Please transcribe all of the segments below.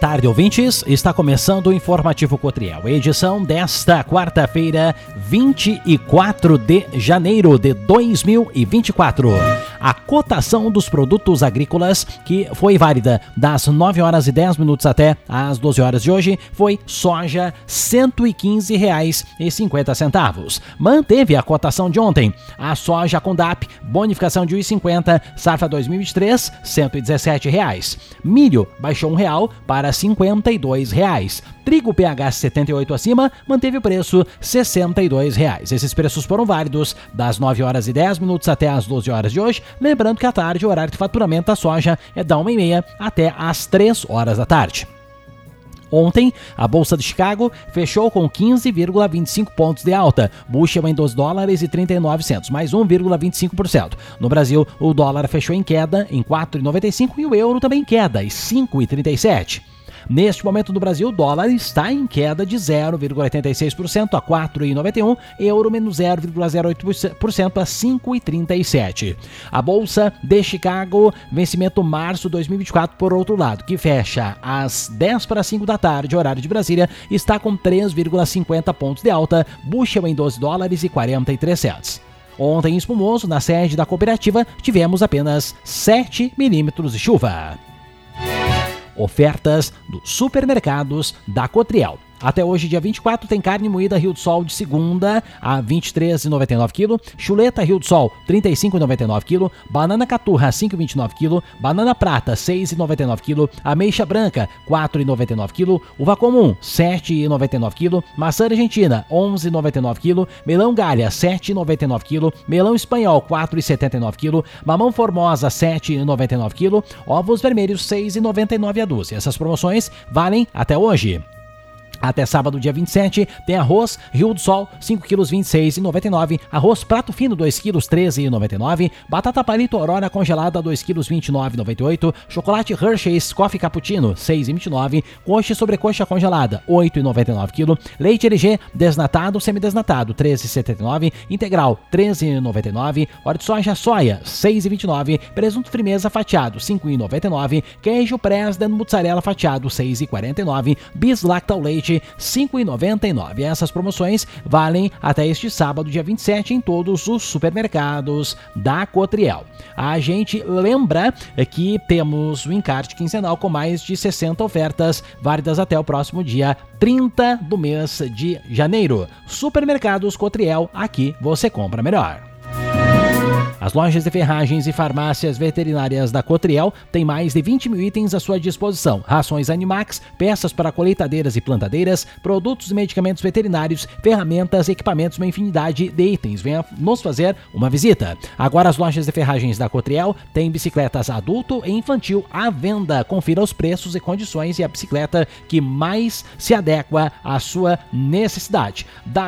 tarde, ouvintes. Está começando o Informativo Cotriel, edição desta quarta-feira, 24 de janeiro de 2024. A cotação dos produtos agrícolas, que foi válida das 9 horas e 10 minutos até as 12 horas de hoje, foi soja R$ 115,50. Manteve a cotação de ontem. A soja com DAP, bonificação de R$ 1,50, safra 2023, R$ 117,00. Milho baixou R$1 para R$ 52,00. Trigo PH 78 acima manteve o preço R$ 62,00. Esses preços foram válidos das 9 horas e 10 minutos até as 12 horas de hoje. Lembrando que à tarde o horário de faturamento da soja é da 1h30 até as 3 horas da tarde. Ontem, a Bolsa de Chicago fechou com 15,25 pontos de alta. Bushel em $12,39, mais 1,25%. No Brasil, o dólar fechou em queda em 4,95 e o euro também em queda em 5,37. Neste momento no Brasil, o dólar está em queda de 0,86% a 4,91, euro menos 0,08% a 5,37. A Bolsa de Chicago, vencimento março 2024, por outro lado, que fecha às 10 para 5 da tarde, horário de Brasília, está com 3,50 pontos de alta, Bushel em $12,43. Ontem, em Espumoso, na sede da cooperativa, tivemos apenas 7 milímetros de chuva. Ofertas dos supermercados da Cotriel. Até hoje, dia 24, tem carne moída Rio do Sol de segunda a R$ 23,99 kg, chuleta Rio do Sol R$ 35,99 kg, banana caturra R$ 5,29 kg, banana prata R$ 6,99 kg, ameixa branca R$ 4,99 kg, uva comum R$ 7,99 kg, maçã argentina R$ 11,99 kg, melão galha R$ 7,99 kg, melão espanhol R$ 4,79 kg, mamão formosa R$ 7,99 kg, ovos vermelhos R$ 6,99 a dúzia. Essas promoções valem até hoje. Até sábado, dia 27, tem arroz Rio do Sol, 5 kg, R$ 26,99. Arroz prato fino, 2 kg, R$ 13,99. Batata palito Aurora congelada, 2 kg, R$ 29,98. Chocolate Hershey's Coffee Cappuccino, R$ 6,29. Coxa e sobrecoxa congelada, R$ 8,99 kg. Leite LG desnatado, semidesnatado, R$ 13,79. Integral, R$ 13,99. Óleo de soja soia, R$ 6,29. Presunto Frimeza fatiado, R$ 5,99. Queijo Presden mussarela fatiado, R$ 6,49. Bis Lactal Leite, R$ 5,99. Essas promoções valem até este sábado, dia 27, em todos os supermercados da Cotriel. A gente lembra que temos o encarte quinzenal com mais de 60 ofertas, válidas até o próximo dia 30 do mês de janeiro. Supermercados Cotriel, aqui você compra melhor. As lojas de ferragens e farmácias veterinárias da Cotriel têm mais de 20 mil itens à sua disposição. Rações Animax, peças para colheitadeiras e plantadeiras, produtos e medicamentos veterinários, ferramentas, equipamentos, uma infinidade de itens. Venha nos fazer uma visita. Agora as lojas de ferragens da Cotriel têm bicicletas adulto e infantil à venda. Confira os preços e condições e a bicicleta que mais se adequa à sua necessidade.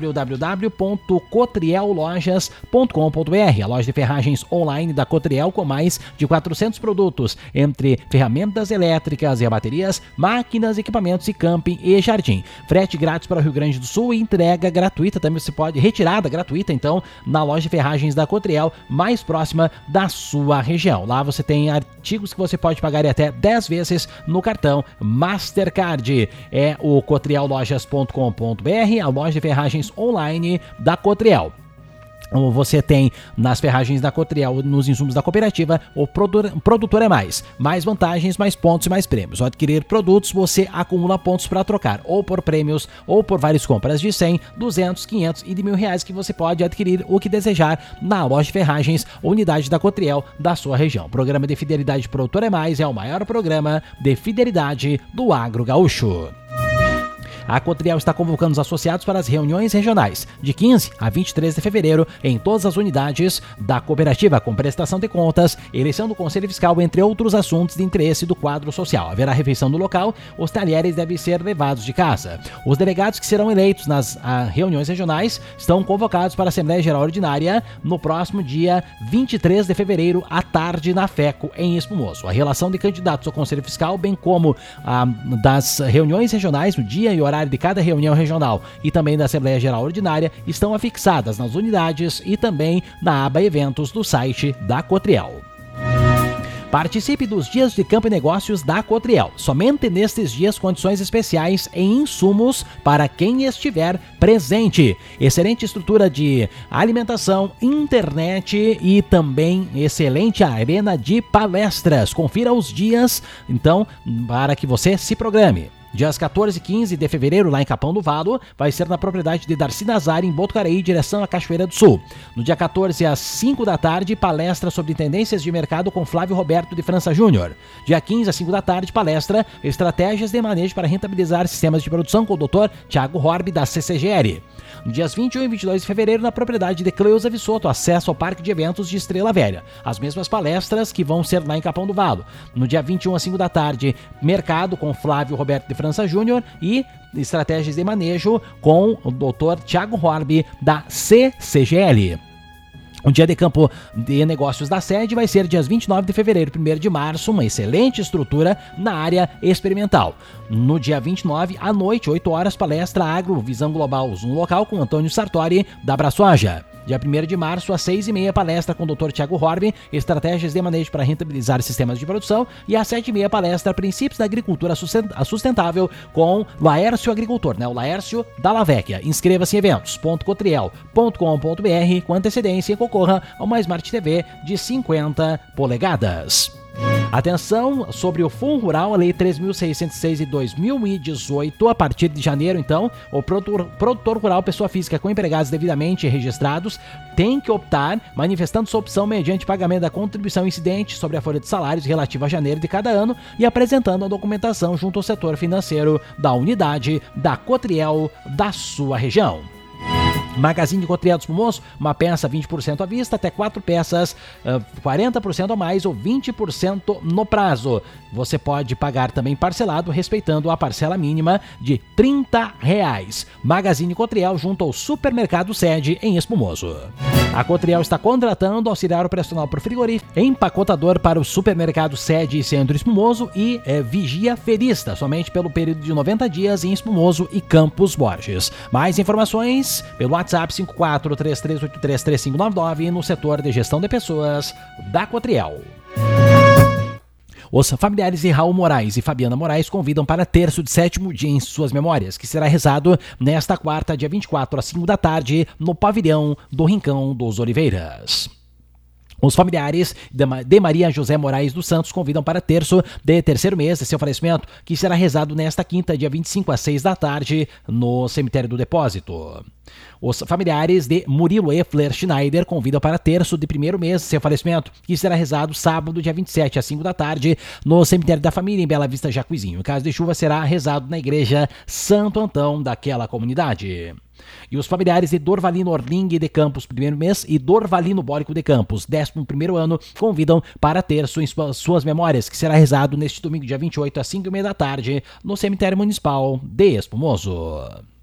www.cotriellojas.com.br. A loja de ferragens online da Cotriel com mais de 400 produtos, entre ferramentas elétricas e baterias, máquinas, equipamentos e camping e jardim. Frete grátis para o Rio Grande do Sul e entrega gratuita. Também você pode, retirada gratuita, então, na loja de ferragens da Cotriel, mais próxima da sua região. Lá você tem artigos que você pode pagar até 10 vezes no cartão Mastercard. É o cotriellojas.com.br, a loja de ferragens online da Cotriel. Você tem nas ferragens da Cotriel, nos insumos da cooperativa, o produtor é mais vantagens, mais pontos e mais prêmios. Ao adquirir produtos, você acumula pontos para trocar, ou por prêmios, ou por várias compras de 100, 200, 500 e de R$1.000 que você pode adquirir o que desejar na loja de ferragens, unidade da Cotriel da sua região. O programa de fidelidade Produtor é Mais é o maior programa de fidelidade do agro gaúcho. A Cotriel está convocando os associados para as reuniões regionais de 15 a 23 de fevereiro em todas as unidades da cooperativa, com prestação de contas, eleição do Conselho Fiscal, entre outros assuntos de interesse do quadro social. Haverá refeição no local, os talheres devem ser levados de casa. Os delegados que serão eleitos nas reuniões regionais estão convocados para a Assembleia Geral Ordinária no próximo dia 23 de fevereiro, à tarde, na FECO, em Espumoso. A relação de candidatos ao Conselho Fiscal, bem como das reuniões regionais, no dia e horário de cada reunião regional e também da Assembleia Geral Ordinária, estão afixadas nas unidades e também na aba Eventos do site da Cotriel. Participe dos dias de campo e negócios da Cotriel. Somente nestes dias, condições especiais em insumos para quem estiver presente. Excelente estrutura de alimentação, internet e também excelente arena de palestras. Confira os dias, então, para que você se programe. Dias 14 e 15 de fevereiro, lá em Capão do Valo, vai ser na propriedade de Darcy Nazari, em Botucaraí, direção à Cachoeira do Sul. No dia 14, às 5 da tarde, palestra sobre tendências de mercado com Flávio Roberto de França Júnior. Dia 15, às 5 da tarde, palestra Estratégias de Manejo para Rentabilizar Sistemas de Produção com o Dr. Thiago Horb, da CCGL. No dias 21 e 22 de fevereiro, na propriedade de Cleusa Vissoto, acesso ao Parque de Eventos de Estrela Velha. As mesmas palestras que vão ser lá em Capão do Valo. No dia 21 às 5 da tarde, mercado com Flávio Roberto de França Júnior e estratégias de manejo com o Dr. Thiago Horb, da CCGL. O dia de campo de negócios da sede vai ser dias 29 de fevereiro e 1º de março, uma excelente estrutura na área experimental. No dia 29, à noite, 8 horas, palestra Agro Visão Global no local com Antônio Sartori, da Braçoja. Dia 1º de março, às 6h30, palestra com o Dr. Thiago Horb, estratégias de manejo para rentabilizar sistemas de produção, e às 7h30, palestra Princípios da Agricultura Sustentável com Laércio Agricultor, o Laércio da Lavecchia. Inscreva-se em eventos.cotriel.com.br com antecedência e concorra a uma Smart TV de 50 polegadas. Atenção sobre o Fundo Rural, a Lei 3.606 de 2018, a partir de janeiro, então, o produtor rural, pessoa física com empregados devidamente registrados, tem que optar, manifestando sua opção mediante pagamento da contribuição incidente sobre a folha de salários relativa a janeiro de cada ano e apresentando a documentação junto ao setor financeiro da unidade da Cotriel da sua região. Magazine Cotriel do Espumoso, uma peça 20% à vista, até 4 peças 40% a mais ou 20% no prazo. Você pode pagar também parcelado, respeitando a parcela mínima de R$30. Magazine Cotriel junto ao Supermercado Sede em Espumoso. A Cotriel está contratando auxiliar operacional por frigorífico, empacotador para o Supermercado Sede e Centro Espumoso e vigia ferista, somente pelo período de 90 dias em Espumoso e Campos Borges. Mais informações pelo WhatsApp 5433833599 no setor de gestão de pessoas da Cotriel. Os familiares de Raul Moraes e Fabiana Moraes convidam para terço de 7º dia em suas memórias, que será rezado nesta quarta, dia 24, às 5 da tarde, no pavilhão do Rincão dos Oliveiras. Os familiares de Maria José Moraes dos Santos convidam para terço de 3º mês de seu falecimento, que será rezado nesta quinta, dia 25, às 6 da tarde, no Cemitério do Depósito. Os familiares de Murilo Effler Schneider convidam para terço de 1º mês de seu falecimento, que será rezado sábado, dia 27, às 5 da tarde, no Cemitério da Família, em Bela Vista, Jacuizinho. Em caso de chuva, será rezado na Igreja Santo Antão daquela comunidade. E os familiares de Dorvalino Orling de Campos, 1º mês, e Dorvalino Bórico de Campos, 11º ano, convidam para terço em suas memórias, que será rezado neste domingo, dia 28, às 5h30 da tarde, no Cemitério Municipal de Espumoso.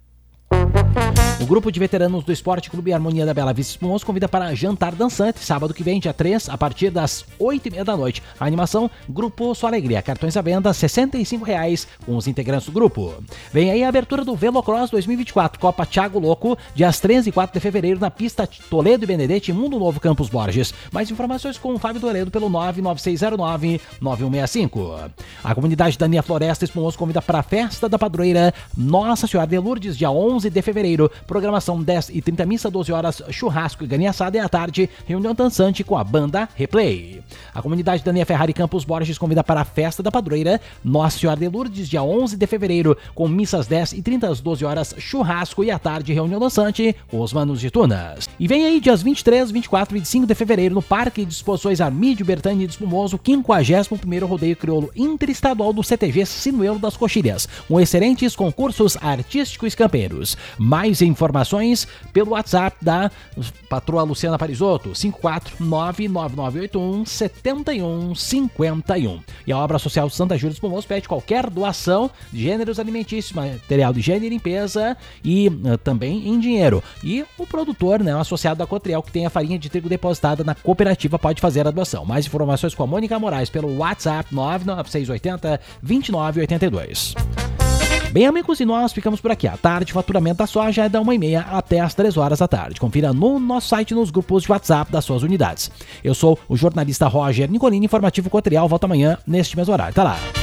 O grupo de veteranos do Esporte Clube Harmonia da Bela Vista Espumoso convida para jantar dançante, sábado que vem, dia 3, a partir das 8h30 da noite. A animação, Grupo Sua Alegria. Cartões à venda, R$ 65 com os integrantes do grupo. Vem aí a abertura do Velocross 2024, Copa Thiago Louco, dias 13 e 4 de fevereiro, na pista Toledo e Benedetti, Mundo Novo, Campos Borges. Mais informações com o Fábio Toledo pelo 99609-9165. A comunidade Dania Floresta Espumoso convida para a festa da padroeira Nossa Senhora de Lourdes, dia 11 de fevereiro. Programação 10h30, missa, 12 horas, churrasco e galinha assada, e à tarde, reunião dançante com a banda Replay. A comunidade Dania Ferrari Campos Borges convida para a festa da padroeira Nossa Senhora de Lourdes, dia 11 de fevereiro, com missas 10h30 às 12 horas, churrasco, e à tarde, reunião dançante com os manos de Tunas. E vem aí dias 23, 24 e 25 de fevereiro, no Parque de Exposições Armídio Bertani de Espumoso, 51º Rodeio Crioulo Interestadual do CTG Sinuelo das Coxilhas, com excelentes concursos artísticos campeiros. Mais informações pelo WhatsApp da patroa Luciana Parisotto, 54999817151. E a obra social Santa Júlia Espumoso pede qualquer doação de gêneros alimentícios, material de higiene e limpeza e também em dinheiro. E o produtor, o associado da Cotriel, que tem a farinha de trigo depositada na cooperativa, pode fazer a doação. Mais informações com a Mônica Moraes pelo WhatsApp 99680-2982. Bem, amigos, e nós ficamos por aqui. À tarde, faturamento da soja é da 1h30 até as 3 horas da tarde. Confira no nosso site e nos grupos de WhatsApp das suas unidades. Eu sou o jornalista Roger Nicolini, informativo Cotrial. Volta amanhã neste mesmo horário. Tá lá.